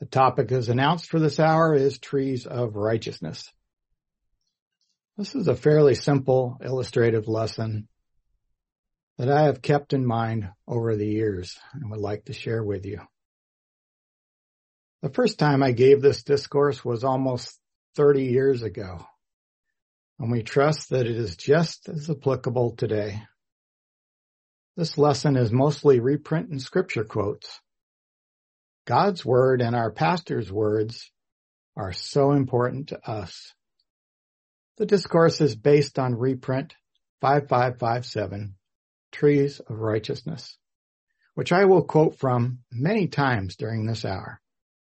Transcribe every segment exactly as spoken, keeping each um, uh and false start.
The topic as announced for this hour is trees of righteousness. This is a fairly simple illustrative lesson that I have kept in mind over the years and would like to share with you. The first time I gave this discourse was almost thirty years ago, and we trust that it is just as applicable today. This lesson is mostly reprint and scripture quotes. God's word and our pastor's words are so important to us. The discourse is based on reprint five five five seven, Trees of Righteousness, which I will quote from many times during this hour.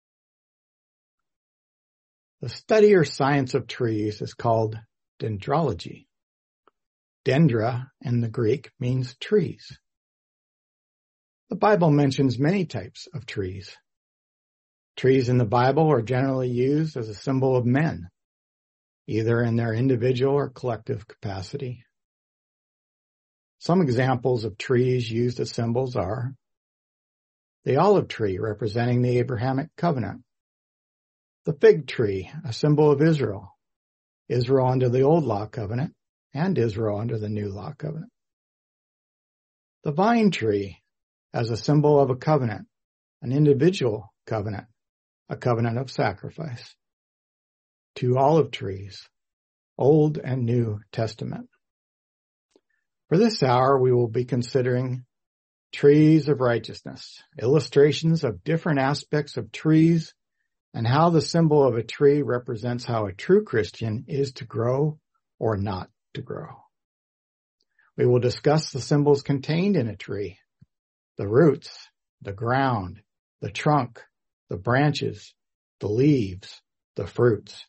The study or science of trees is called dendrology. Dendra in the Greek means trees. The Bible mentions many types of trees. Trees in the Bible are generally used as a symbol of men, either in their individual or collective capacity. Some examples of trees used as symbols are the olive tree representing the Abrahamic covenant, the fig tree, a symbol of Israel, Israel under the old law covenant, and Israel under the new law covenant. The vine tree as a symbol of a covenant, an individual covenant, a covenant of sacrifice. Two olive trees, Old and New Testament. For this hour, we will be considering trees of righteousness, illustrations of different aspects of trees, and how the symbol of a tree represents how a true Christian is to grow or not to grow. We will discuss the symbols contained in a tree, the roots, the ground, the trunk, the branches, the leaves, the fruits.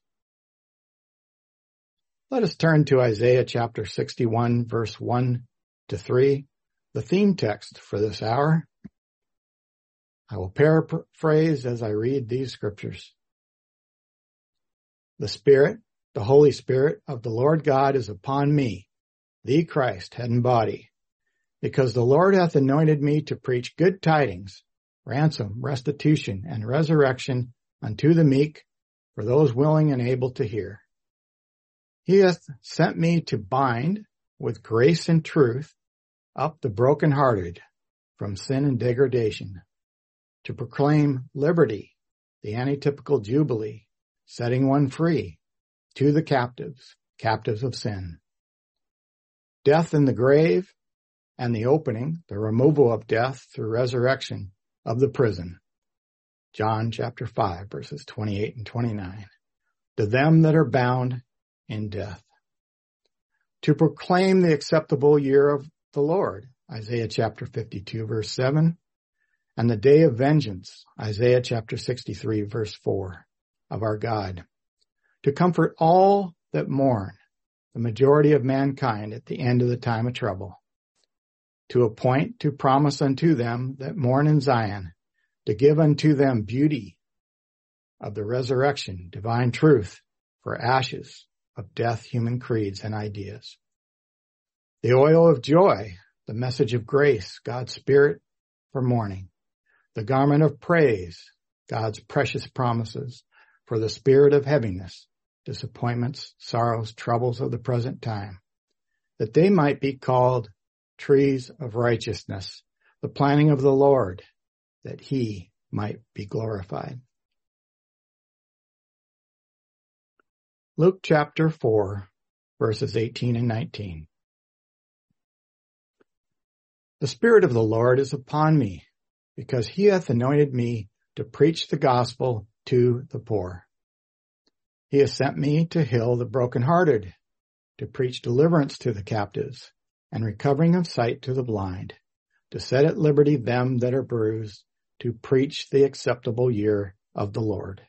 Let us turn to Isaiah chapter sixty-one, verse one to three, the theme text for this hour. I will paraphrase as I read these scriptures. The Spirit, the Holy Spirit of the Lord God is upon me, the Christ, head and body, because the Lord hath anointed me to preach good tidings, ransom, restitution, and resurrection unto the meek, for those willing and able to hear. He hath sent me to bind with grace and truth up the brokenhearted from sin and degradation, to proclaim liberty, the antitypical jubilee, setting one free, to the captives, captives of sin. Death in the grave and the opening, the removal of death through resurrection of the prison. John chapter five, verses twenty-eight and twenty-nine. To them that are bound in death. To proclaim the acceptable year of the Lord, Isaiah chapter fifty-two, verse seven. And the day of vengeance, Isaiah chapter sixty-three, verse four, of our God. To comfort all that mourn, the majority of mankind at the end of the time of trouble. To appoint, to promise unto them that mourn in Zion, to give unto them beauty of the resurrection, divine truth for ashes of death, human creeds and ideas. The oil of joy, the message of grace, God's Spirit for mourning. The garment of praise, God's precious promises for the spirit of heaviness, disappointments, sorrows, troubles of the present time, that they might be called trees of righteousness, the planting of the Lord, that he might be glorified. Luke chapter four, verses eighteen and nineteen. The Spirit of the Lord is upon me, because he hath anointed me to preach the gospel to the poor. He has sent me to heal the brokenhearted, to preach deliverance to the captives, and recovering of sight to the blind, to set at liberty them that are bruised, to preach the acceptable year of the Lord.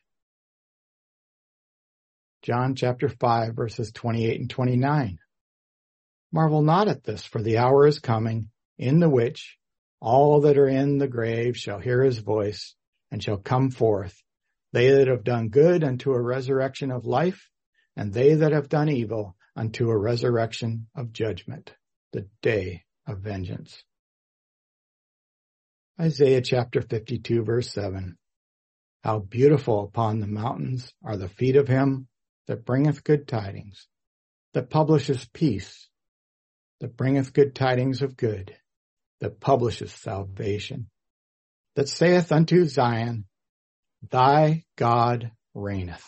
John chapter five, verses twenty-eight and twenty-nine. Marvel not at this, for the hour is coming, in the which all that are in the grave shall hear his voice, and shall come forth, they that have done good unto a resurrection of life, and they that have done evil unto a resurrection of judgment, the day of vengeance. Isaiah chapter fifty-two, verse seven. How beautiful upon the mountains are the feet of him that bringeth good tidings, that publisheth peace, that bringeth good tidings of good, that publisheth salvation, that saith unto Zion, thy God reigneth.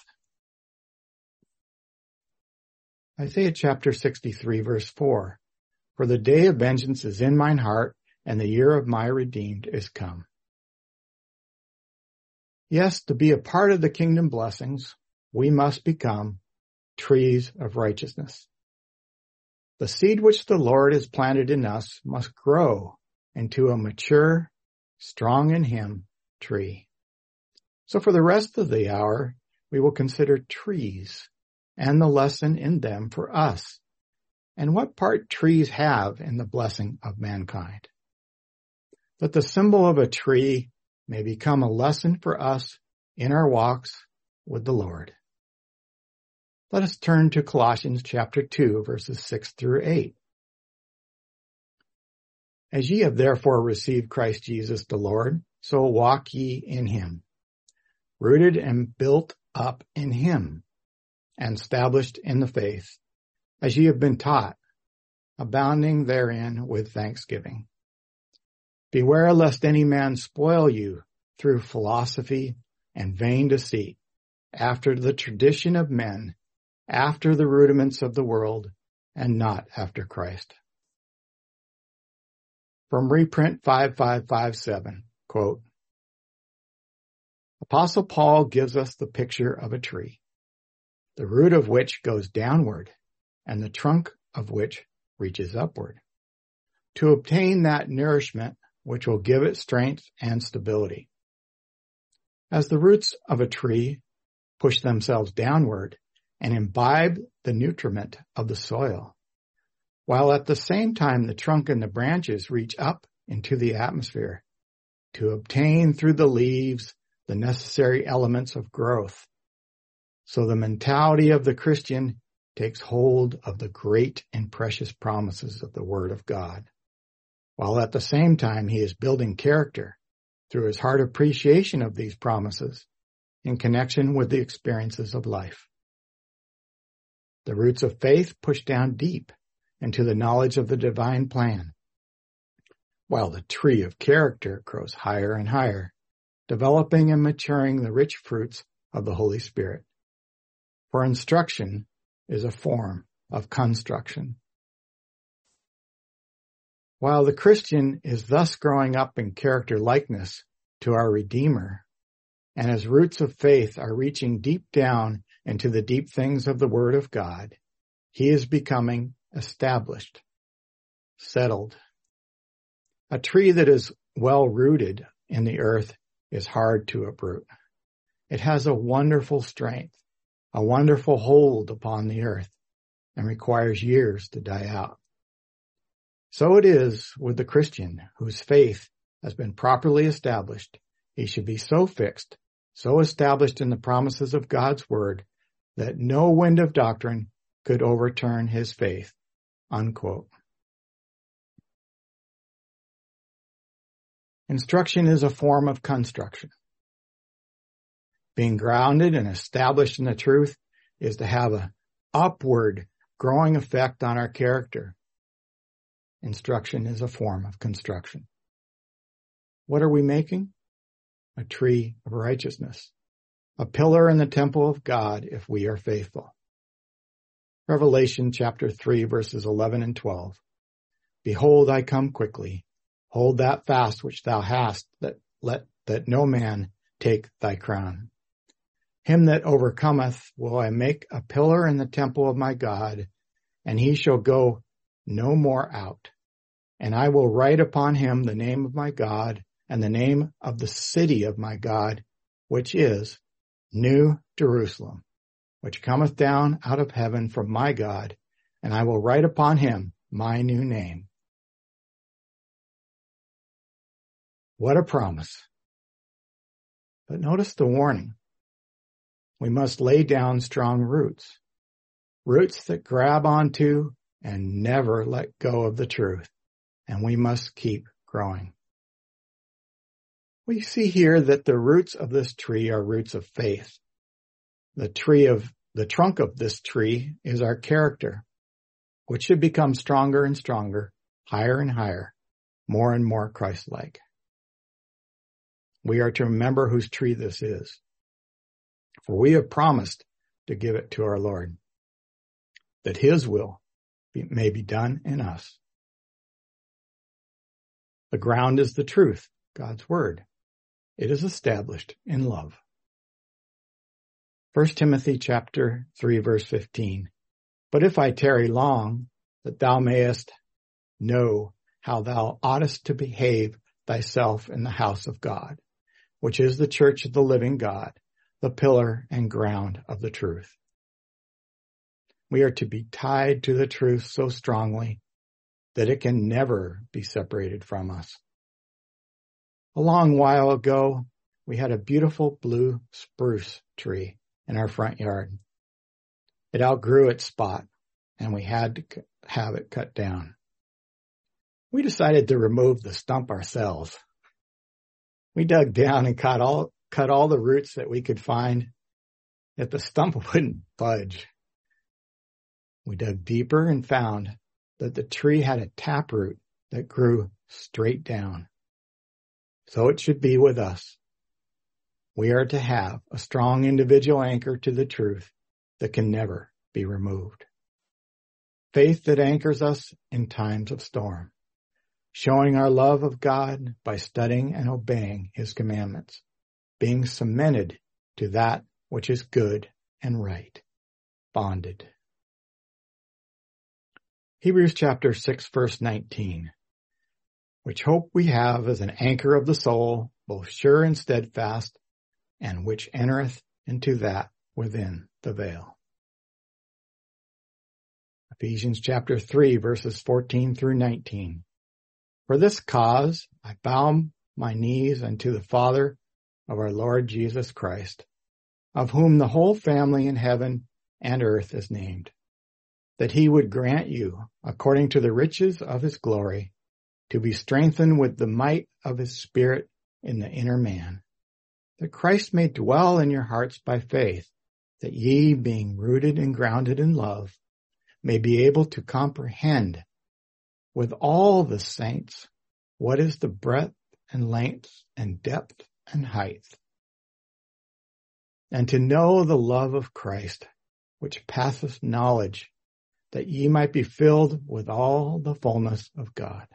Isaiah chapter sixty-three, verse four. For the day of vengeance is in mine heart, and the year of my redeemed is come. Yes, to be a part of the kingdom blessings, we must become trees of righteousness. The seed which the Lord has planted in us must grow into a mature, strong in him tree. So for the rest of the hour, we will consider trees and the lesson in them for us, and what part trees have in the blessing of mankind. That the symbol of a tree may become a lesson for us in our walks with the Lord. Let us turn to Colossians chapter two, verses six through eight. As ye have therefore received Christ Jesus the Lord, so walk ye in him, rooted and built up in him, and established in the faith, as ye have been taught, abounding therein with thanksgiving. Beware lest any man spoil you through philosophy and vain deceit, after the tradition of men, after the rudiments of the world, and not after Christ. From reprint five five five seven, quote, Apostle Paul gives us the picture of a tree, the root of which goes downward, and the trunk of which reaches upward, to obtain that nourishment which will give it strength and stability. As the roots of a tree push themselves downward and imbibe the nutriment of the soil, while at the same time the trunk and the branches reach up into the atmosphere to obtain through the leaves the necessary elements of growth. So the mentality of the Christian takes hold of the great and precious promises of the Word of God, while at the same time he is building character through his heart appreciation of these promises in connection with the experiences of life. The roots of faith push down deep into the knowledge of the divine plan, while the tree of character grows higher and higher, developing and maturing the rich fruits of the Holy Spirit. For instruction is a form of construction. While the Christian is thus growing up in character likeness to our Redeemer, and his roots of faith are reaching deep down into the deep things of the Word of God, he is becoming established, settled. A tree that is well rooted in the earth is hard to uproot. It has a wonderful strength, a wonderful hold upon the earth, and requires years to die out. So it is with the Christian whose faith has been properly established. He should be so fixed, so established in the promises of God's word, that no wind of doctrine could overturn his faith. Unquote. Instruction is a form of construction. Being grounded and established in the truth is to have an upward growing effect on our character. Instruction is a form of construction. What are we making? A tree of righteousness, a pillar in the temple of God if we are faithful. Revelation chapter three, verses eleven and twelve. Behold, I come quickly. Hold that fast which thou hast, that let that no man take thy crown. Him that overcometh will I make a pillar in the temple of my God, and he shall go no more out. And I will write upon him the name of my God, and the name of the city of my God, which is New Jerusalem, which cometh down out of heaven from my God, and I will write upon him my new name. What a promise. But notice the warning. We must lay down strong roots, roots that grab onto and never let go of the truth, and we must keep growing. We see here that the roots of this tree are roots of faith. The tree of, the trunk of this tree is our character, which should become stronger and stronger, higher and higher, more and more Christ-like. We are to remember whose tree this is, for we have promised to give it to our Lord, that his will be, may be done in us. The ground is the truth, God's word. It is established in love. First Timothy chapter three, verse fifteen. But if I tarry long, that thou mayest know how thou oughtest to behave thyself in the house of God, which is the church of the living God, the pillar and ground of the truth. We are to be tied to the truth so strongly that it can never be separated from us. A long while ago, we had a beautiful blue spruce tree in our front yard. It outgrew its spot, and we had to have it cut down. We decided to remove the stump ourselves. We dug down and cut all, cut all the roots that we could find, yet the stump wouldn't budge. We dug deeper and found that the tree had a taproot that grew straight down. So it should be with us. We are to have a strong individual anchor to the truth that can never be removed. Faith that anchors us in times of storm, showing our love of God by studying and obeying his commandments, being cemented to that which is good and right, bonded. Hebrews chapter six, verse nineteen. Which hope we have as an anchor of the soul, both sure and steadfast, and which entereth into that within the veil. Ephesians chapter three, verses fourteen through nineteen. For this cause I bow my knees unto the Father of our Lord Jesus Christ, of whom the whole family in heaven and earth is named, that he would grant you, according to the riches of his glory, to be strengthened with the might of his Spirit in the inner man, that Christ may dwell in your hearts by faith, that ye, being rooted and grounded in love, may be able to comprehend with all the saints what is the breadth and length and depth and height, and to know the love of Christ, which passeth knowledge, that ye might be filled with all the fullness of God.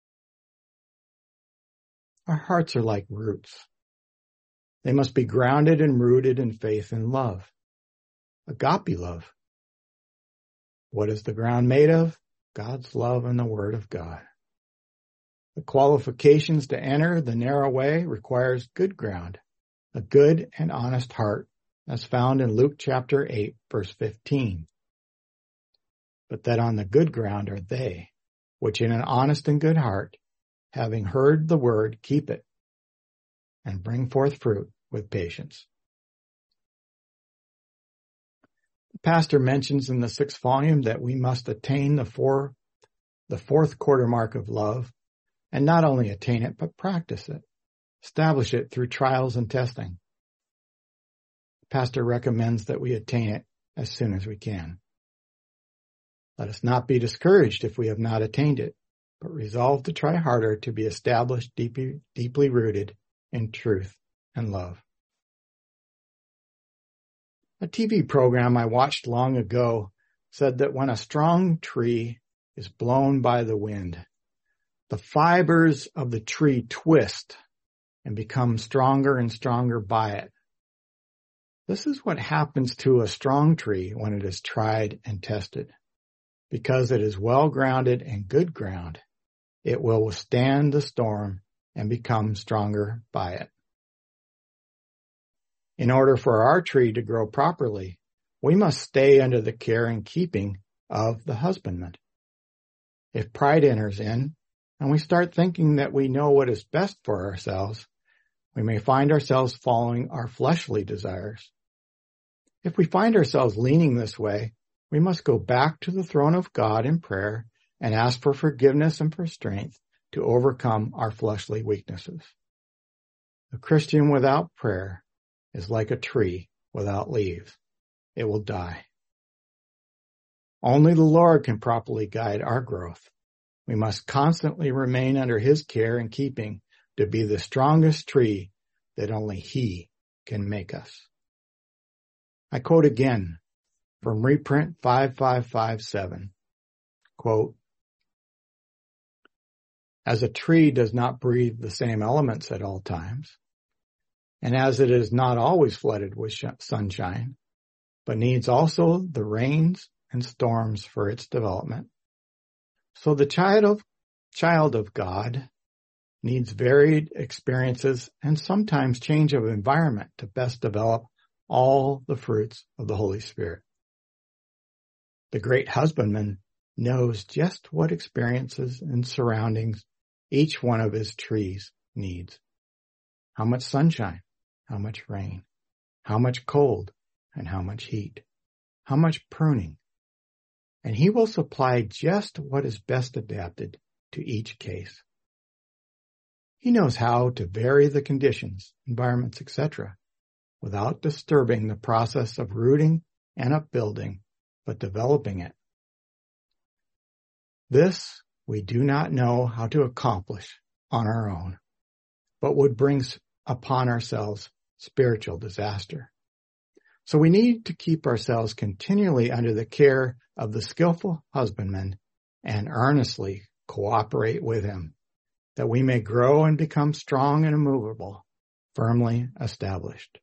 Our hearts are like roots. They must be grounded and rooted in faith and love. Agape love. What is the ground made of? God's love and the Word of God. The qualifications to enter the narrow way requires good ground, a good and honest heart, as found in Luke chapter eight, verse fifteen. But that on the good ground are they, which in an honest and good heart, having heard the word, keep it, and bring forth fruit with patience. The pastor mentions in the sixth volume that we must attain the four, the fourth quarter mark of love, and not only attain it, but practice it, establish it through trials and testing. The pastor recommends that we attain it as soon as we can. Let us not be discouraged if we have not attained it, but resolve to try harder to be established deeply, deeply rooted in truth and love. A T V program I watched long ago said that when a strong tree is blown by the wind, the fibers of the tree twist and become stronger and stronger by it. This is what happens to a strong tree when it is tried and tested. Because it is well grounded in good ground, it will withstand the storm and become stronger by it. In order for our tree to grow properly, we must stay under the care and keeping of the husbandman. If pride enters in, and we start thinking that we know what is best for ourselves, we may find ourselves following our fleshly desires. If we find ourselves leaning this way, we must go back to the throne of God in prayer and ask for forgiveness and for strength to overcome our fleshly weaknesses. The Christian without prayer is like a tree without leaves. It will die. Only the Lord can properly guide our growth. We must constantly remain under His care and keeping to be the strongest tree that only He can make us. I quote again from reprint five five five seven, quote, "As a tree does not breathe the same elements at all times, and as it is not always flooded with sh- sunshine, but needs also the rains and storms for its development, so the child of, child of God needs varied experiences and sometimes change of environment to best develop all the fruits of the Holy Spirit. The great husbandman knows just what experiences and surroundings each one of his trees needs. How much sunshine, how much rain, how much cold, and how much heat, how much pruning. And he will supply just what is best adapted to each case. He knows how to vary the conditions, environments, et cetera, without disturbing the process of rooting and upbuilding, but developing it. This we do not know how to accomplish on our own, but would bring upon ourselves spiritual disaster. So we need to keep ourselves continually under the care of the skillful husbandman and earnestly cooperate with him, that we may grow and become strong and immovable, firmly established.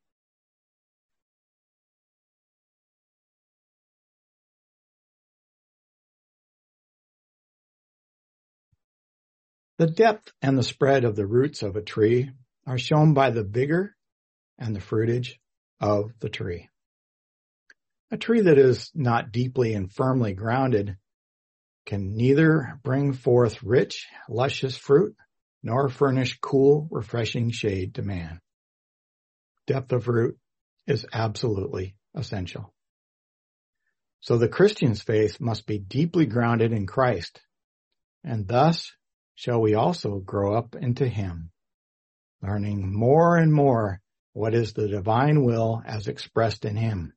The depth and the spread of the roots of a tree are shown by the vigor and the fruitage of the tree. A tree that is not deeply and firmly grounded can neither bring forth rich, luscious fruit, nor furnish cool, refreshing shade to man. Depth of root is absolutely essential. So the Christian's faith must be deeply grounded in Christ, and thus shall we also grow up into Him, learning more and more what is the divine will as expressed in Him.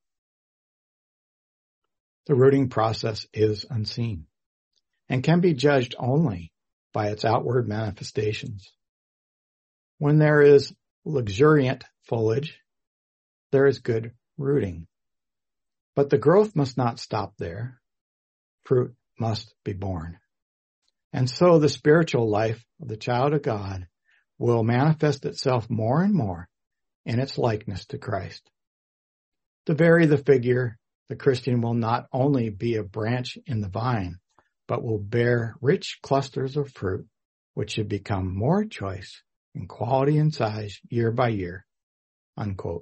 The rooting process is unseen and can be judged only by its outward manifestations. When there is luxuriant foliage, there is good rooting. But the growth must not stop there. Fruit must be born. And so the spiritual life of the child of God will manifest itself more and more in its likeness to Christ. To vary the figure, the Christian will not only be a branch in the vine, but will bear rich clusters of fruit, which should become more choice in quality and size year by year. Unquote.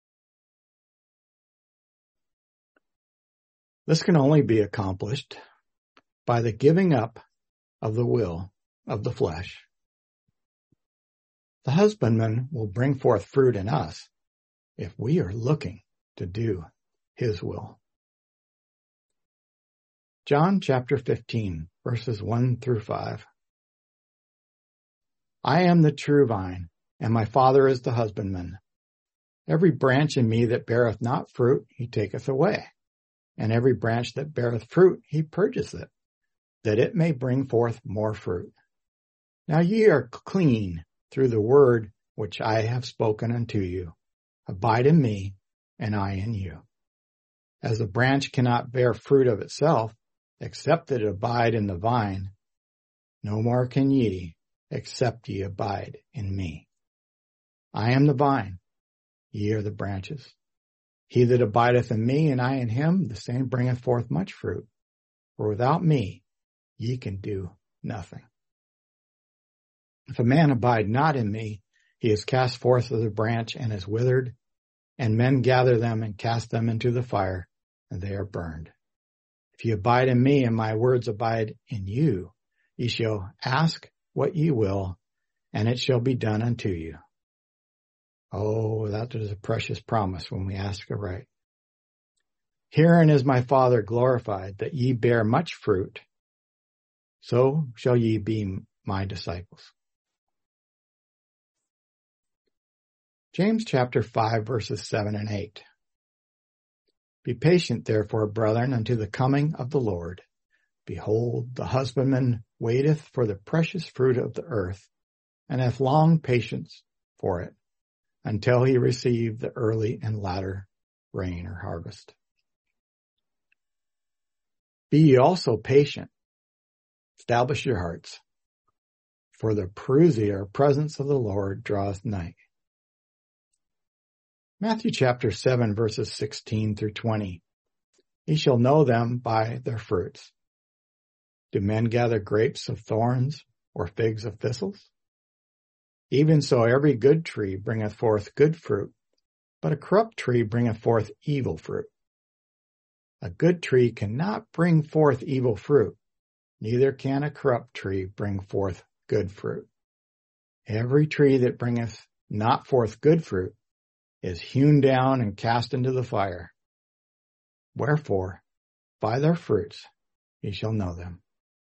This can only be accomplished by the giving up of the will of the flesh. The husbandman will bring forth fruit in us if we are looking to do His will. John chapter fifteen, verses one through five. I am the true vine, and my Father is the husbandman. Every branch in me that beareth not fruit, He taketh away. And every branch that beareth fruit, He purgeth it, that it may bring forth more fruit. Now ye are clean through the word which I have spoken unto you. Abide in me, and I in you. As the branch cannot bear fruit of itself, except that it abide in the vine, no more can ye, except ye abide in me. I am the vine, ye are the branches. He that abideth in me, and I in him, the same bringeth forth much fruit. For without me, ye can do nothing. If a man abide not in me, he is cast forth as a branch and is withered, and men gather them and cast them into the fire, and they are burned. If ye abide in me, and my words abide in you, ye shall ask what ye will, and it shall be done unto you. Oh, that is a precious promise when we ask aright. Herein is my Father glorified, that ye bear much fruit. So shall ye be my disciples. James chapter five, verses seven and eight. Be patient, therefore, brethren, unto the coming of the Lord. Behold, the husbandman waiteth for the precious fruit of the earth, and hath long patience for it, until he receive the early and latter rain or harvest. Be ye also patient. Establish your hearts, for the parousia or presence of the Lord draweth nigh. Matthew chapter seven, verses sixteen through twenty. Ye shall know them by their fruits. Do men gather grapes of thorns or figs of thistles? Even so every good tree bringeth forth good fruit, but a corrupt tree bringeth forth evil fruit. A good tree cannot bring forth evil fruit, neither can a corrupt tree bring forth good fruit. Every tree that bringeth not forth good fruit is hewn down and cast into the fire. Wherefore, by their fruits ye shall know them.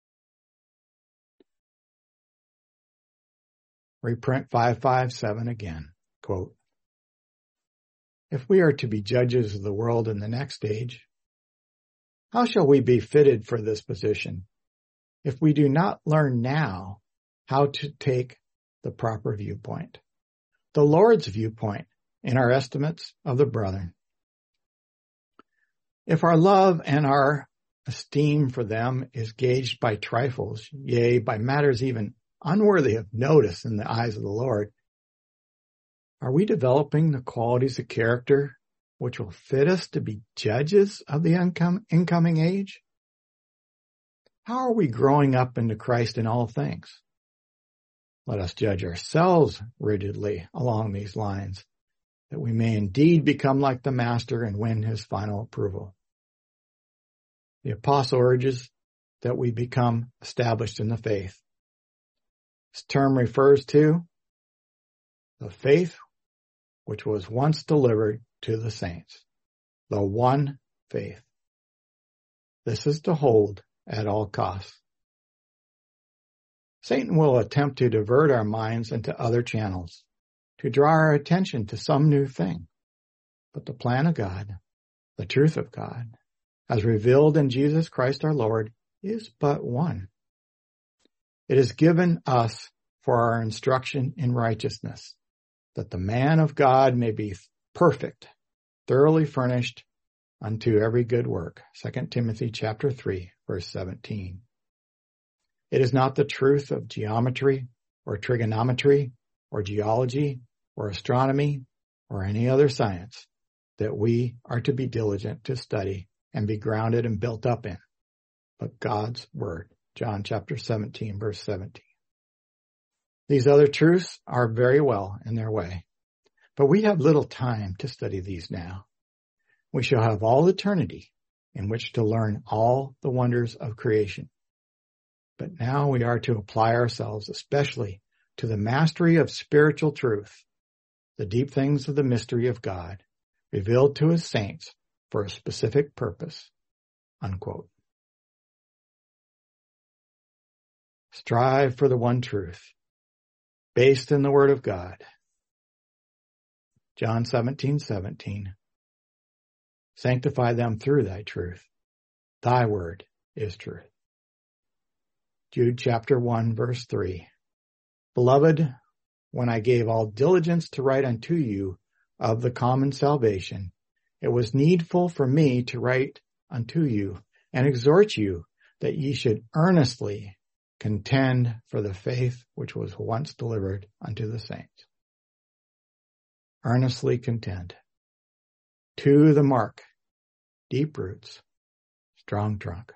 Reprint five fifty-seven again, quote, if we are to be judges of the world in the next age, how shall we be fitted for this position if we do not learn now how to take the proper viewpoint, the Lord's viewpoint, in our estimates of the brethren? If our love and our esteem for them is gauged by trifles, yea, by matters even unworthy of notice in the eyes of the Lord, are we developing the qualities of character which will fit us to be judges of the income, incoming age? How are we growing up into Christ in all things? Let us judge ourselves rigidly along these lines, that we may indeed become like the Master and win his final approval. The apostle urges that we become established in the faith. This term refers to the faith which was once delivered to the saints, the one faith. This is to hold at all costs. Satan will attempt to divert our minds into other channels, to draw our attention to some new thing. But the plan of God, the truth of God, as revealed in Jesus Christ our Lord, is but one. It is given us for our instruction in righteousness, that the man of God may be perfect, thoroughly furnished unto every good work. Second Timothy chapter three, verse seventeen. It is not the truth of geometry or trigonometry or geology or astronomy or any other science that we are to be diligent to study and be grounded and built up in, but God's word. John chapter seventeen, verse seventeen. These other truths are very well in their way, but we have little time to study these now. We shall have all eternity in which to learn all the wonders of creation. But now we are to apply ourselves especially to the mastery of spiritual truth, the deep things of the mystery of God, revealed to his saints for a specific purpose. Unquote. Strive for the one truth, based in the Word of God. John seventeen seventeen. Sanctify them through thy truth. Thy word is truth. Jude chapter one, verse three. Beloved, when I gave all diligence to write unto you of the common salvation, it was needful for me to write unto you and exhort you that ye should earnestly contend for the faith which was once delivered unto the saints. Earnestly contend. To the mark, deep roots, strong trunk.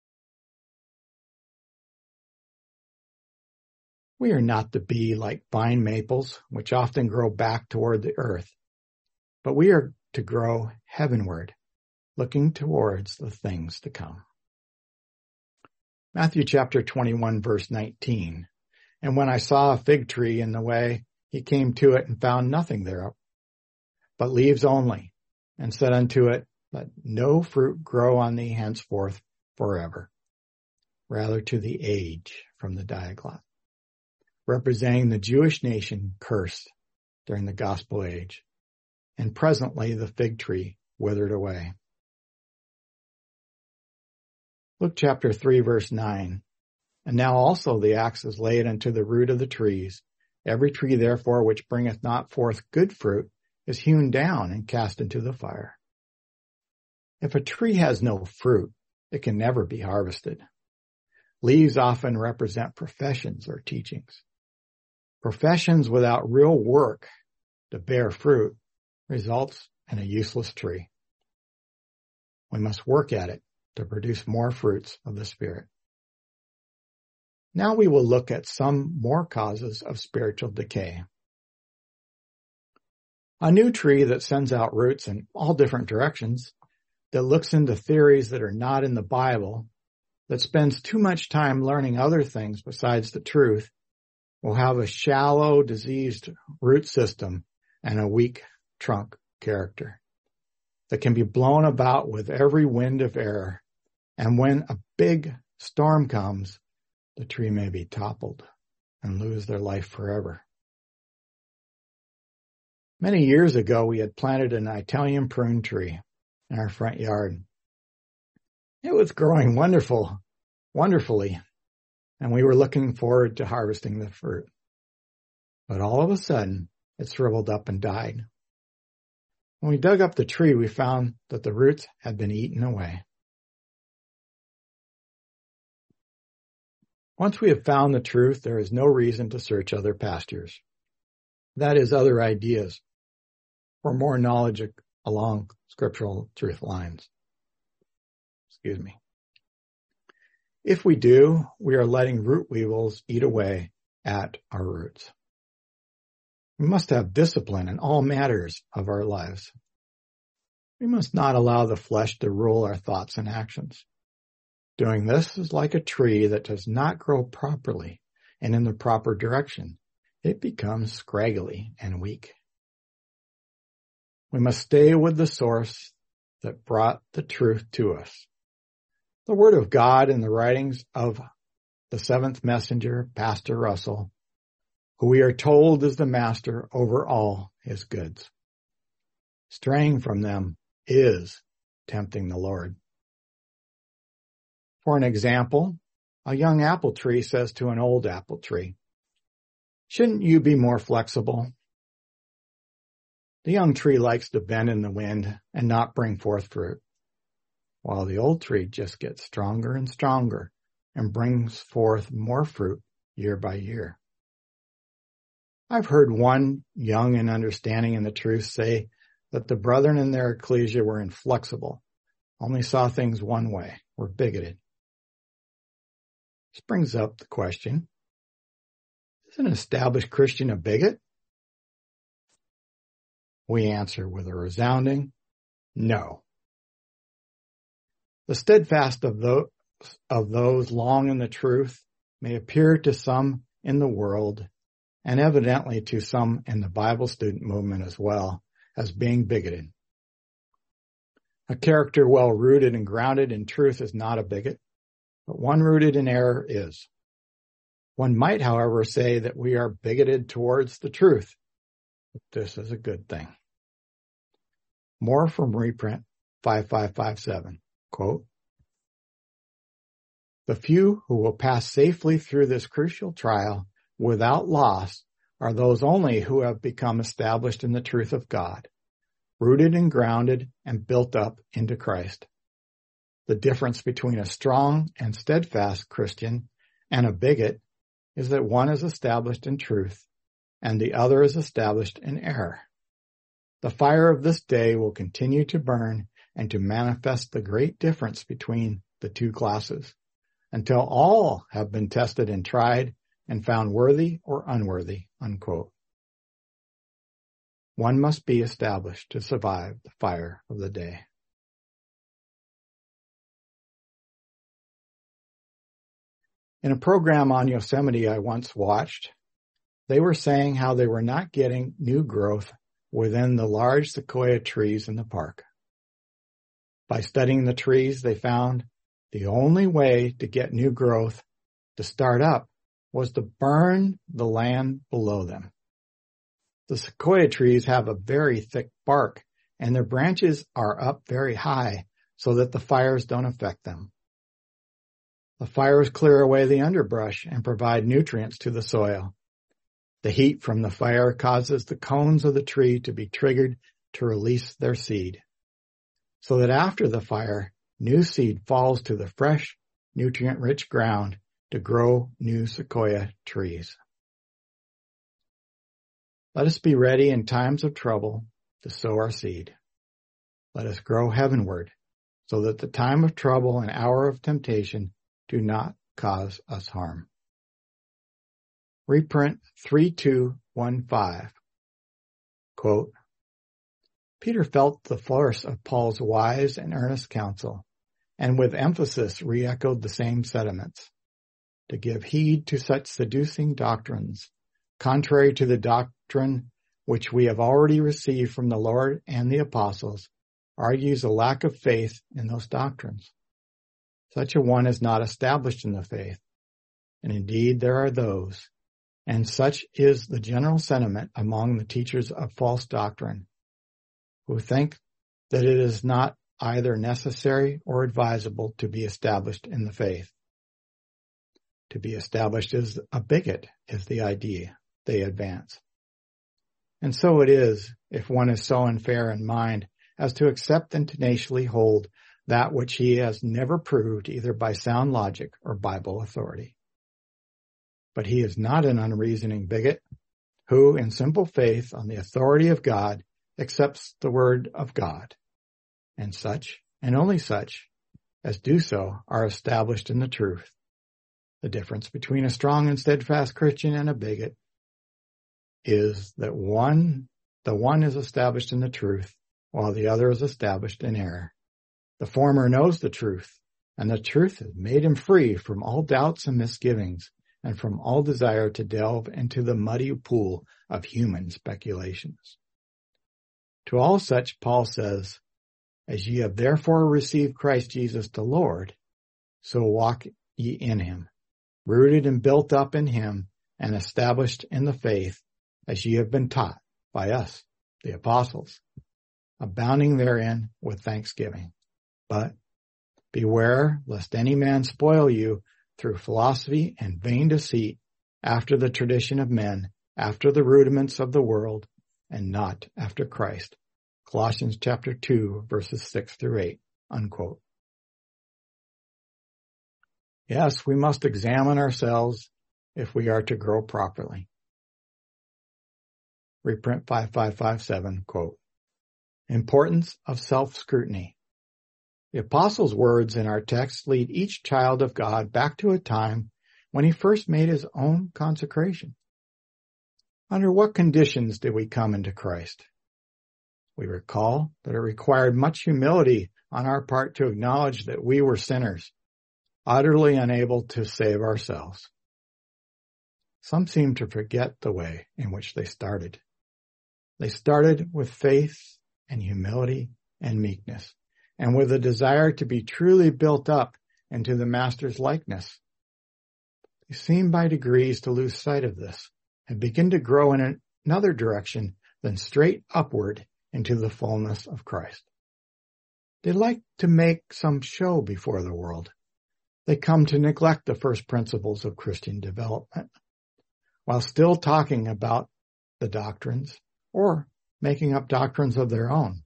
We are not to be like vine maples, which often grow back toward the earth, but we are to grow heavenward, looking towards the things to come. Matthew chapter twenty-one, verse nineteen. And when I saw a fig tree in the way, he came to it and found nothing thereof, but leaves only, and said unto it, let no fruit grow on thee henceforth forever, rather to the age, from the Diaglott, representing the Jewish nation cursed during the gospel age, and presently the fig tree withered away. Luke chapter three, verse nine. And now also the axe is laid unto the root of the trees. Every tree therefore which bringeth not forth good fruit is hewn down and cast into the fire. If a tree has no fruit, it can never be harvested. Leaves often represent professions or teachings. Professions without real work to bear fruit results in a useless tree. We must work at it to produce more fruits of the Spirit. Now we will look at some more causes of spiritual decay. A new tree that sends out roots in all different directions, that looks into theories that are not in the Bible, that spends too much time learning other things besides the truth, will have a shallow, diseased root system and a weak trunk character that can be blown about with every wind of error. And when a big storm comes, the tree may be toppled and lose their life forever. Many years ago, we had planted an Italian prune tree in our front yard. It was growing wonderful, wonderfully, and we were looking forward to harvesting the fruit. But all of a sudden, it shriveled up and died. When we dug up the tree, we found that the roots had been eaten away. Once we have found the truth, there is no reason to search other pastures. That is, other ideas for more knowledge along scriptural truth lines. Excuse me. If we do, we are letting root weevils eat away at our roots. We must have discipline in all matters of our lives. We must not allow the flesh to rule our thoughts and actions. Doing this is like a tree that does not grow properly and in the proper direction. It becomes scraggly and weak. We must stay with the source that brought the truth to us. The Word of God and the writings of the seventh messenger, Pastor Russell, who we are told is the master over all his goods. Straying from them is tempting the Lord. For an example, a young apple tree says to an old apple tree, "Shouldn't you be more flexible?" The young tree likes to bend in the wind and not bring forth fruit, while the old tree just gets stronger and stronger and brings forth more fruit year by year. I've heard one young and understanding in the truth say that the brethren in their ecclesia were inflexible, only saw things one way, were bigoted. This brings up the question, is an established Christian a bigot? We answer with a resounding no. The steadfast of those, of those long in the truth may appear to some in the world, and evidently to some in the Bible student movement as well, as being bigoted. A character well rooted and grounded in truth is not a bigot, but one rooted in error is. One might, however, say that we are bigoted towards the truth, but this is a good thing. More from reprint five five five seven. Quote, "The few who will pass safely through this crucial trial without loss are those only who have become established in the truth of God, rooted and grounded and built up into Christ. The difference between a strong and steadfast Christian and a bigot is that one is established in truth and the other is established in error. The fire of this day will continue to burn and to manifest the great difference between the two classes until all have been tested and tried and found worthy or unworthy," unquote. One must be established to survive the fire of the day. In a program on Yosemite I once watched, they were saying how they were not getting new growth within the large sequoia trees in the park. By studying the trees, they found the only way to get new growth to start up was to burn the land below them. The sequoia trees have a very thick bark, and their branches are up very high so that the fires don't affect them. The fires clear away the underbrush and provide nutrients to the soil. The heat from the fire causes the cones of the tree to be triggered to release their seed, so that after the fire, new seed falls to the fresh, nutrient-rich ground to grow new sequoia trees. Let us be ready in times of trouble to sow our seed. Let us grow heavenward, so that the time of trouble and hour of temptation do not cause us harm. Reprint three two one five. Quote, Peter felt the force of Paul's wise and earnest counsel, and with emphasis re-echoed the same sentiments. To give heed to such seducing doctrines, contrary to the doctrine which we have already received from the Lord and the apostles, argues a lack of faith in those doctrines. Such a one is not established in the faith, and indeed there are those, and such is the general sentiment among the teachers of false doctrine, who think that it is not either necessary or advisable to be established in the faith. To be established as a bigot is the idea they advance. And so it is if one is so unfair in mind as to accept and tenaciously hold that which he has never proved either by sound logic or Bible authority. But he is not an unreasoning bigot who, in simple faith on the authority of God, accepts the word of God, and such, and only such, as do so are established in the truth. The difference between a strong and steadfast Christian and a bigot is that one, the one is established in the truth, while the other is established in error. The former knows the truth, and the truth has made him free from all doubts and misgivings, and from all desire to delve into the muddy pool of human speculations. To all such, Paul says, As ye have therefore received Christ Jesus the Lord, so walk ye in him, rooted and built up in him, and established in the faith, as ye have been taught by us, the apostles, abounding therein with thanksgiving. But beware lest any man spoil you through philosophy and vain deceit, after the tradition of men, after the rudiments of the world, and not after Christ. Colossians chapter two, verses six through eight, unquote. Yes, we must examine ourselves if we are to grow properly. Reprint five five five seven, quote, Importance of self-scrutiny. The apostle's words in our text lead each child of God back to a time when he first made his own consecration. Under what conditions did we come into Christ? We recall that it required much humility on our part to acknowledge that we were sinners, utterly unable to save ourselves. Some seem to forget the way in which they started. They started with faith and humility and meekness, and with a desire to be truly built up into the Master's likeness. They seem by degrees to lose sight of this and begin to grow in another direction than straight upward into the fullness of Christ. They like to make some show before the world. They come to neglect the first principles of Christian development, while still talking about the doctrines or making up doctrines of their own.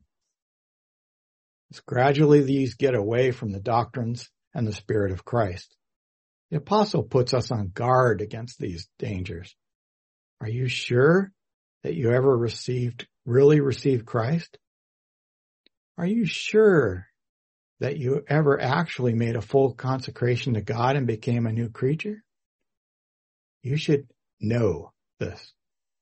As gradually these get away from the doctrines and the Spirit of Christ, the apostle puts us on guard against these dangers. Are you sure that you ever received, really received Christ? Are you sure that you ever actually made a full consecration to God and became a new creature? You should know this.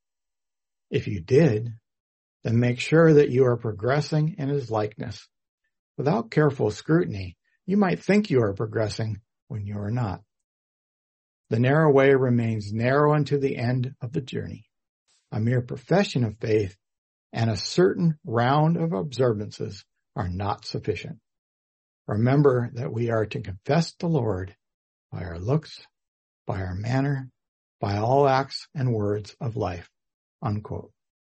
If you did, then make sure that you are progressing in his likeness. Without careful scrutiny, you might think you are progressing when you are not. The narrow way remains narrow unto the end of the journey. A mere profession of faith and a certain round of observances are not sufficient. Remember that we are to confess the Lord by our looks, by our manner, by all acts and words of life. Unquote.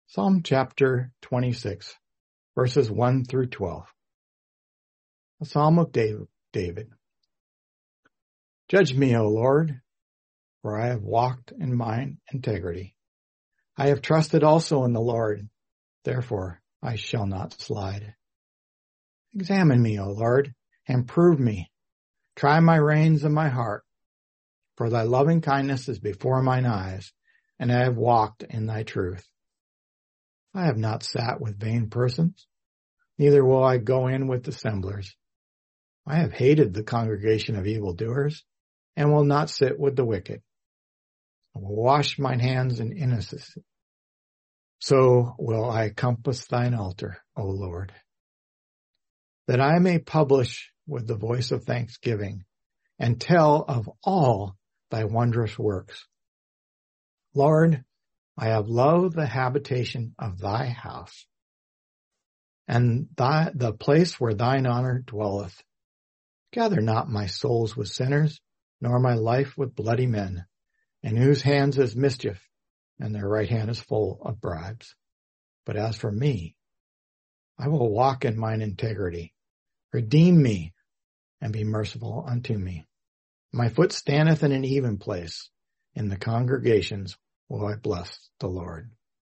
Psalm chapter twenty-six, verses one through twelve. A psalm of David. Judge me, O Lord, for I have walked in mine integrity. I have trusted also in the Lord, therefore I shall not slide. Examine me, O Lord, and prove me. Try my reins and my heart, for thy loving kindness is before mine eyes, and I have walked in thy truth. I have not sat with vain persons, neither will I go in with dissemblers. I have hated the congregation of evildoers, and will not sit with the wicked. I will wash mine hands in innocency. So will I compass thine altar, O Lord, that I may publish with the voice of thanksgiving, and tell of all thy wondrous works. Lord, I have loved the habitation of thy house, and thy, the place where thine honor dwelleth. Gather not my souls with sinners, nor my life with bloody men, in whose hands is mischief, and their right hand is full of bribes. But as for me, I will walk in mine integrity. Redeem me, and be merciful unto me. My foot standeth in an even place. In the congregations will I bless the Lord.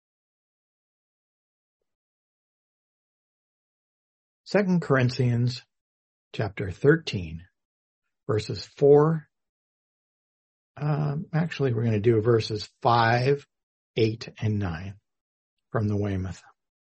Second Corinthians chapter thirteen, verses four. Um, actually, we're going to do verses five, eight, and nine from the Weymouth.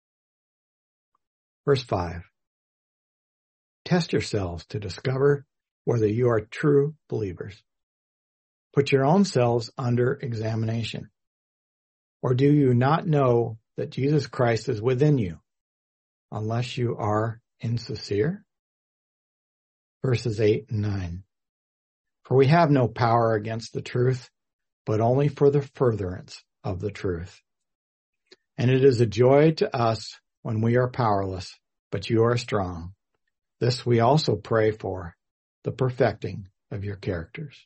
Verse five. Test yourselves to discover whether you are true believers. Put your own selves under examination. Or do you not know that Jesus Christ is within you, unless you are insincere? Verses eight and nine. For we have no power against the truth, but only for the furtherance of the truth. And it is a joy to us when we are powerless, but you are strong. This we also pray for, the perfecting of your characters.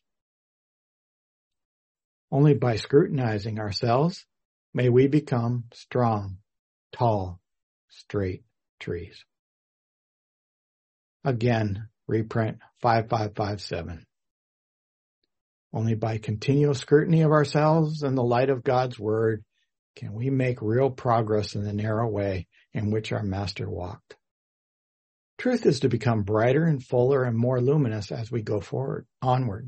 Only by scrutinizing ourselves may we become strong, tall, straight trees. Again, reprint five five five seven. Only by continual scrutiny of ourselves in the light of God's word can we make real progress in the narrow way in which our Master walked. Truth is to become brighter and fuller and more luminous as we go forward, onward.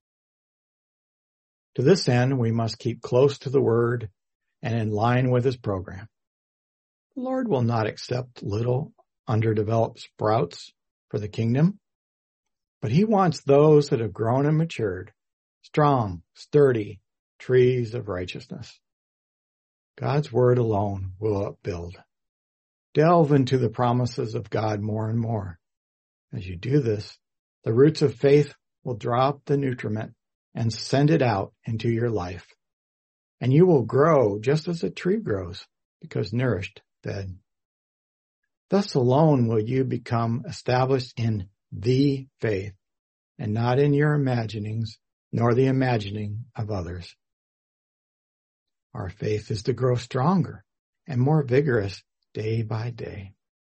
To this end, we must keep close to the Word and in line with His program. The Lord will not accept little, underdeveloped sprouts for the kingdom, but He wants those that have grown and matured, strong, sturdy trees of righteousness. God's Word alone will upbuild. Delve into the promises of God more and more. As you do this, the roots of faith will draw up the nutriment and send it out into your life. And you will grow just as a tree grows, because nourished, fed. Thus alone will you become established in the faith, and not in your imaginings, nor the imagining of others. Our faith is to grow stronger and more vigorous day by day.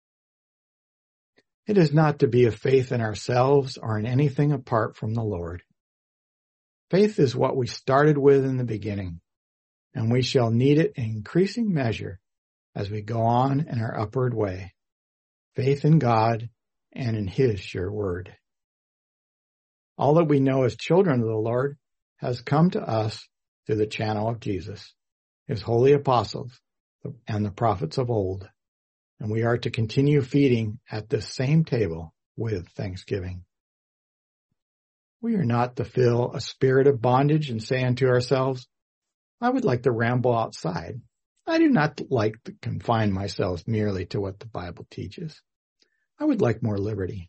It is not to be a faith in ourselves or in anything apart from the Lord. Faith is what we started with in the beginning, and we shall need it in increasing measure as we go on in our upward way. Faith in God and in His sure word. All that we know as children of the Lord has come to us through the channel of Jesus, His holy apostles, and the prophets of old, and we are to continue feeding at this same table with thanksgiving. We are not to feel a spirit of bondage and say unto ourselves, I would like to ramble outside. I do not like to confine myself merely to what the Bible teaches. I would like more liberty.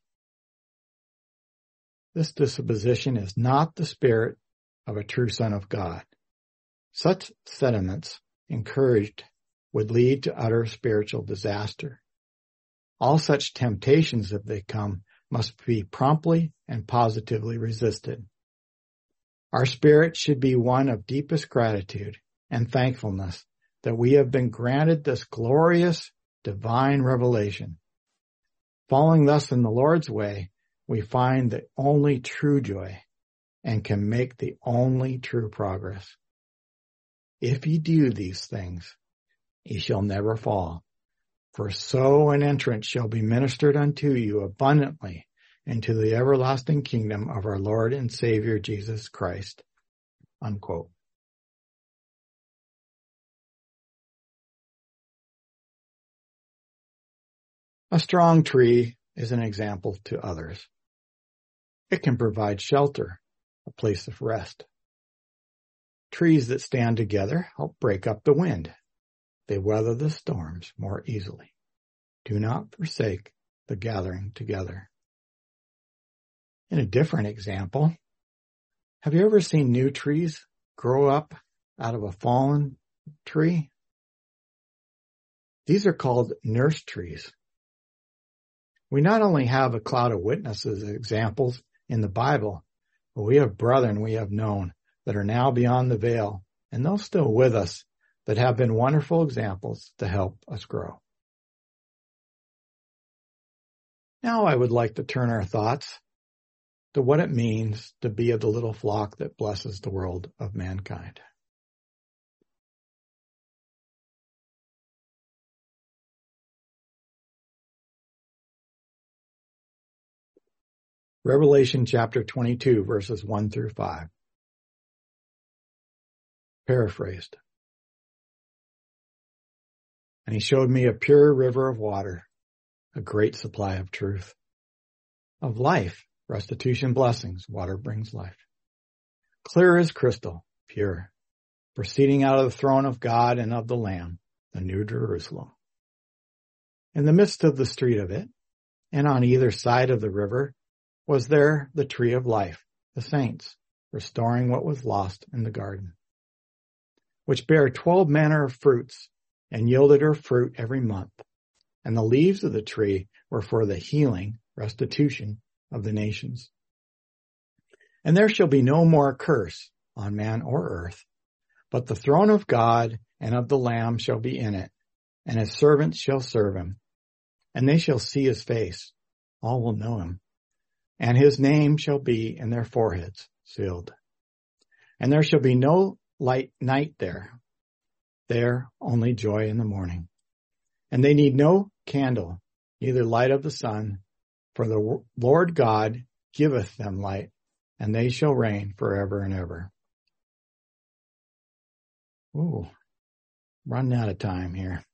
This disposition is not the spirit of a true son of God. Such sentiments, encouraged, would lead to utter spiritual disaster. All such temptations, if they come, must be promptly and positively resisted. Our spirit should be one of deepest gratitude and thankfulness that we have been granted this glorious divine revelation. Following thus in the Lord's way, we find the only true joy and can make the only true progress. If ye do these things, ye shall never fall. For so an entrance shall be ministered unto you abundantly into the everlasting kingdom of our Lord and Savior Jesus Christ. Unquote. A strong tree is an example to others. It can provide shelter, a place of rest. Trees that stand together help break up the wind. They weather the storms more easily. Do not forsake the gathering together. In a different example, have you ever seen new trees grow up out of a fallen tree? These are called nurse trees. We not only have a cloud of witnesses examples in the Bible, but we have brethren we have known that are now beyond the veil, and those still with us that have been wonderful examples to help us grow. Now I would like to turn our thoughts to what it means to be of the little flock that blesses the world of mankind. Revelation chapter twenty-two, verses one through five. Paraphrased. And he showed me a pure river of water, a great supply of truth, of life, restitution, blessings. Water brings life. Clear as crystal, pure, proceeding out of the throne of God and of the Lamb, the New Jerusalem. In the midst of the street of it, and on either side of the river, was there the tree of life, the saints, restoring what was lost in the garden, which bare twelve manner of fruits, and yielded her fruit every month. And the leaves of the tree were for the healing, restitution of the nations. And there shall be no more curse on man or earth, but the throne of God and of the Lamb shall be in it, and his servants shall serve him. And they shall see his face, all will know him. And his name shall be in their foreheads, sealed. And there shall be no light night there. There only joy in the morning. And they need no candle, neither light of the sun, for the Lord God giveth them light, and they shall reign forever and ever. Ooh, running out of time here.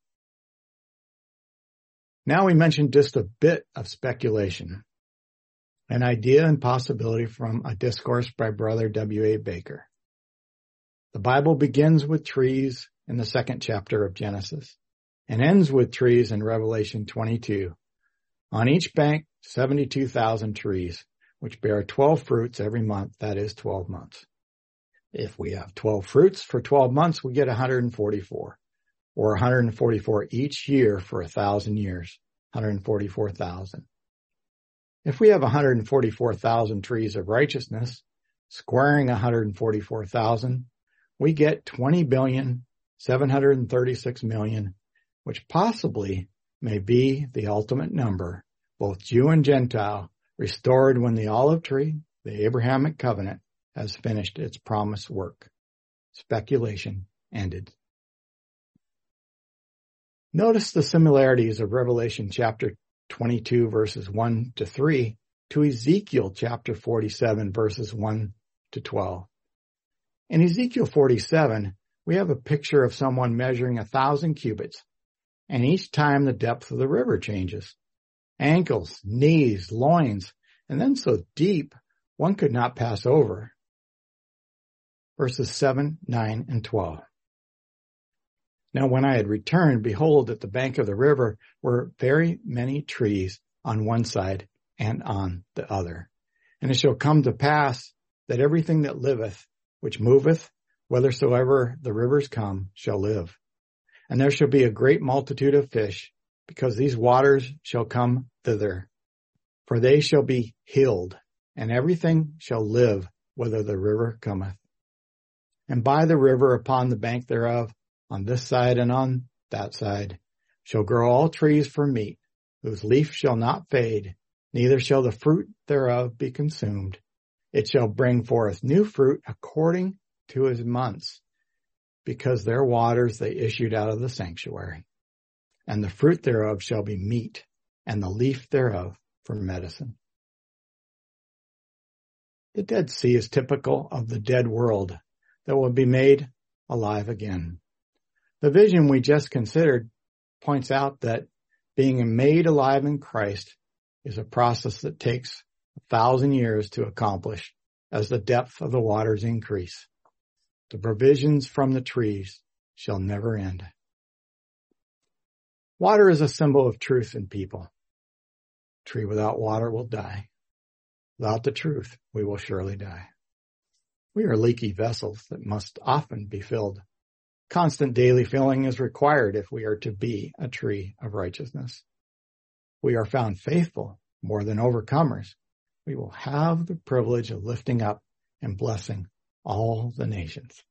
Now we mentioned just a bit of speculation, an idea and possibility from a discourse by Brother W A Baker. The Bible begins with trees in the second chapter of Genesis and ends with trees in Revelation twenty-two. On each bank, seventy-two thousand trees, which bear twelve fruits every month, that is twelve months. If we have twelve fruits for twelve months, we get one hundred forty-four, or one hundred forty-four each year for a thousand years, one hundred forty-four thousand. If we have one hundred forty-four thousand trees of righteousness, squaring one hundred forty-four thousand, we get twenty billion, seven hundred thirty-six million, which possibly may be the ultimate number, both Jew and Gentile, restored when the olive tree, the Abrahamic covenant, has finished its promised work. Speculation ended. Notice the similarities of Revelation chapter twenty-two verses one to three to Ezekiel chapter forty-seven verses one to twelve. In Ezekiel forty-seven, we have a picture of someone measuring a thousand cubits, and each time the depth of the river changes. Ankles, knees, loins, and then so deep one could not pass over. Verses seven, nine, and twelve. Now when I had returned, behold, at the bank of the river were very many trees on one side and on the other. And it shall come to pass that everything that liveth, which moveth, whithersoever the rivers come, shall live. And there shall be a great multitude of fish, because these waters shall come thither. For they shall be healed, and everything shall live whither the river cometh. And by the river upon the bank thereof on this side and on that side, shall grow all trees for meat, whose leaf shall not fade, neither shall the fruit thereof be consumed. It shall bring forth new fruit according to his months, because their waters they issued out of the sanctuary. And the fruit thereof shall be meat, and the leaf thereof for medicine. The Dead Sea is typical of the dead world that will be made alive again. The vision we just considered points out that being made alive in Christ is a process that takes a thousand years to accomplish as the depth of the waters increase. The provisions from the trees shall never end. Water is a symbol of truth in people. A tree without water will die. Without the truth, we will surely die. We are leaky vessels that must often be filled. Constant daily filling is required if we are to be a tree of righteousness. We are found faithful, more than overcomers. We will have the privilege of lifting up and blessing all the nations.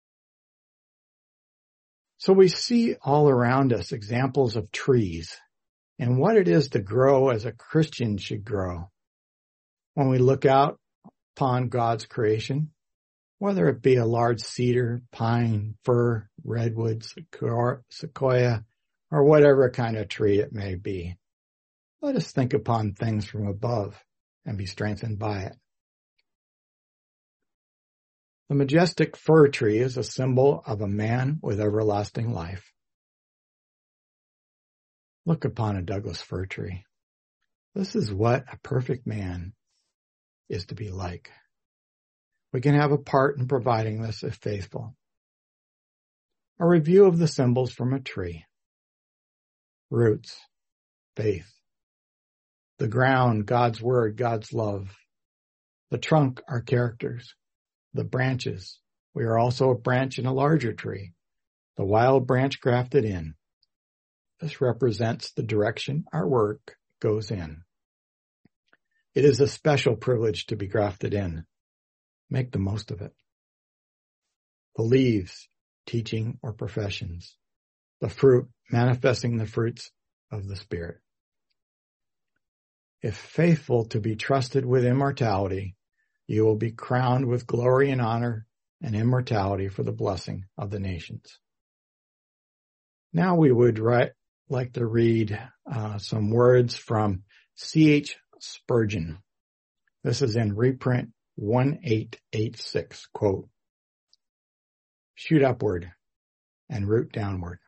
So we see all around us examples of trees and what it is to grow as a Christian should grow. When we look out upon God's creation, whether it be a large cedar, pine, fir, redwood, sequoia, or whatever kind of tree it may be, let us think upon things from above and be strengthened by it. The majestic fir tree is a symbol of a man with everlasting life. Look upon a Douglas fir tree. This is what a perfect man is to be like. We can have a part in providing this if faithful. A review of the symbols from a tree. Roots, faith. The ground, God's word, God's love. The trunk, our characters. The branches, we are also a branch in a larger tree. The wild branch grafted in. This represents the direction our work goes in. It is a special privilege to be grafted in. Make the most of it. The leaves, teaching or professions. The fruit, manifesting the fruits of the Spirit. If faithful to be trusted with immortality, you will be crowned with glory and honor and immortality for the blessing of the nations. Now we would write, like to read uh, some words from C H Spurgeon. This is in reprint one eight eight six, quote, "Shoot upward and root downward."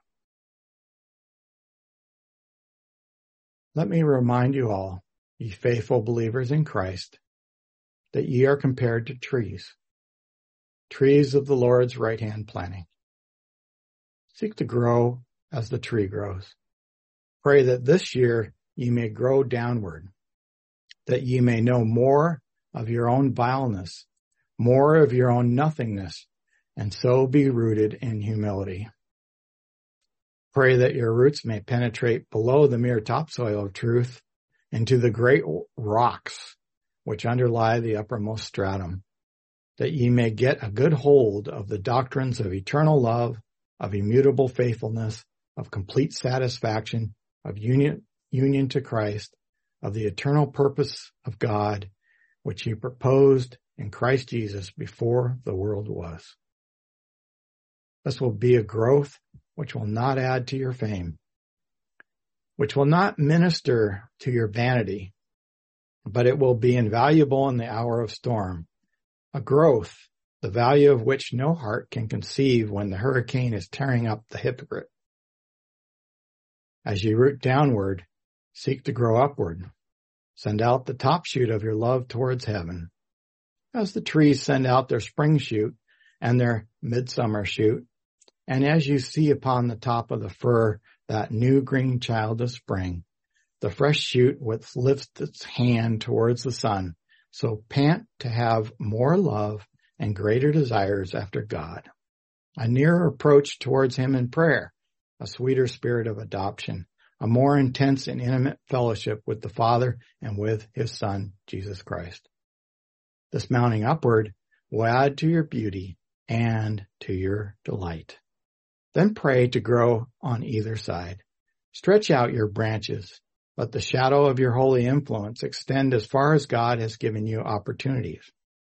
Let me remind you all, ye faithful believers in Christ, that ye are compared to trees, trees of the Lord's right hand planting. Seek to grow as the tree grows. Pray that this year ye may grow downward, that ye may know more of your own vileness, more of your own nothingness, and so be rooted in humility. Pray that your roots may penetrate below the mere topsoil of truth into the great rocks which underlie the uppermost stratum, that ye may get a good hold of the doctrines of eternal love, of immutable faithfulness, of complete satisfaction, of union, union to Christ, of the eternal purpose of God, which he proposed in Christ Jesus before the world was. This will be a growth which will not add to your fame, which will not minister to your vanity, but it will be invaluable in the hour of storm, a growth, the value of which no heart can conceive when the hurricane is tearing up the hypocrite. As you root downward, seek to grow upward. Send out the top shoot of your love towards heaven. As the trees send out their spring shoot and their midsummer shoot, and as you see upon the top of the fir that new green child of spring, the fresh shoot which lifts its hand towards the sun, so pant to have more love and greater desires after God, a nearer approach towards him in prayer, a sweeter spirit of adoption, a more intense and intimate fellowship with the Father and with his Son, Jesus Christ. This mounting upward will add to your beauty and to your delight. Then pray to grow on either side. Stretch out your branches. Let the shadow of your holy influence extend as far as God has given you opportunities.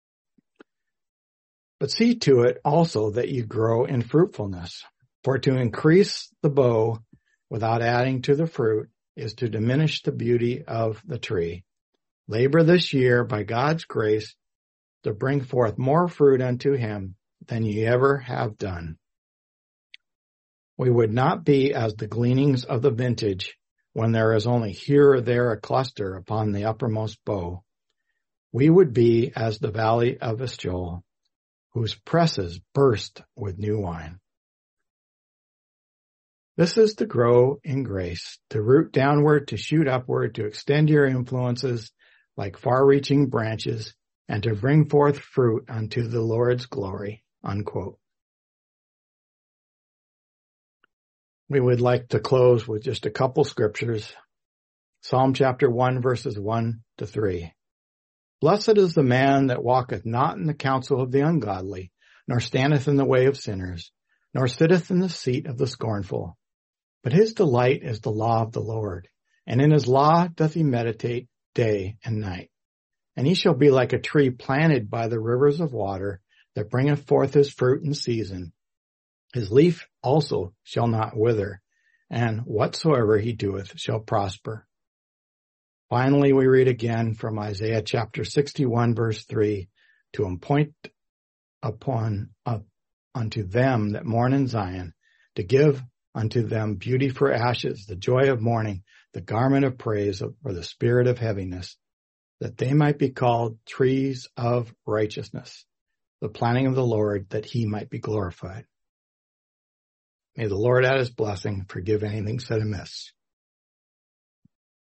But see to it also that you grow in fruitfulness. For to increase the bough without adding to the fruit is to diminish the beauty of the tree. Labor this year by God's grace to bring forth more fruit unto him than ye ever have done. We would not be as the gleanings of the vintage, when there is only here or there a cluster upon the uppermost bough. We would be as the valley of Eshcol, whose presses burst with new wine. This is to grow in grace, to root downward, to shoot upward, to extend your influences like far-reaching branches, and to bring forth fruit unto the Lord's glory. Unquote. We would like to close with just a couple scriptures. Psalm chapter one, verses one to three. Blessed is the man that walketh not in the counsel of the ungodly, nor standeth in the way of sinners, nor sitteth in the seat of the scornful. But his delight is the law of the Lord, and in his law doth he meditate day and night. And he shall be like a tree planted by the rivers of water, that bringeth forth his fruit in season. His leaf also shall not wither, and whatsoever he doeth shall prosper. Finally, we read again from Isaiah chapter sixty-one, verse three, to appoint upon uh, unto them that mourn in Zion, to give unto them beauty for ashes, the joy of mourning, the garment of praise for the spirit of heaviness, that they might be called trees of righteousness, the planting of the Lord, that he might be glorified. May the Lord add his blessing, forgive anything said amiss.